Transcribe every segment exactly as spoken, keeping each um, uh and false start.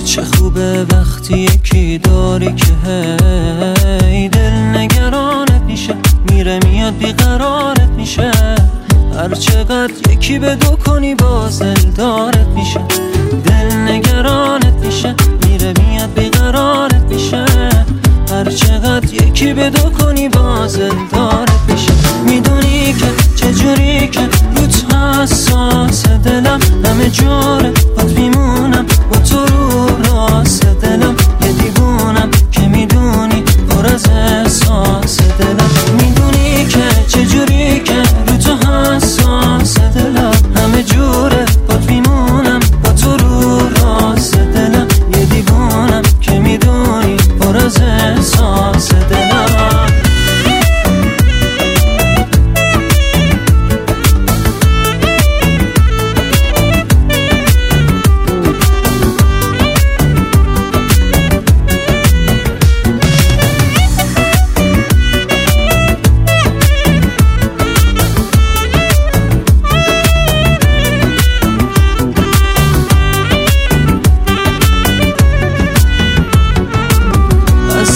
چه خوبه وقتی یکی داری که هی دل نگرانت میشه، میره میاد بیقرارت میشه. هر چقدر یکی به دو کنی باز دلدارت میشه، دل نگرانت میشه، میره میاد بیقرارت میشه. هر چقدر یکی به دو کنی باز دلدارت میشه. میدونی که چجوری که روت حساس دلم، همه جوره باد میمونم با تو رو راست دلم. یه دیوونم که میدونی پر از احساس دلم. میدونی که چجوری که روت حساس دلم، همه جوره باد میمونم با تو رو راست دلم. یه دیوونم که میدونی پر از احساس دلم.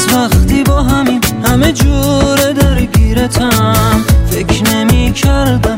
وقتی با همین همه جوره درگیرتم، فکر نمی کردم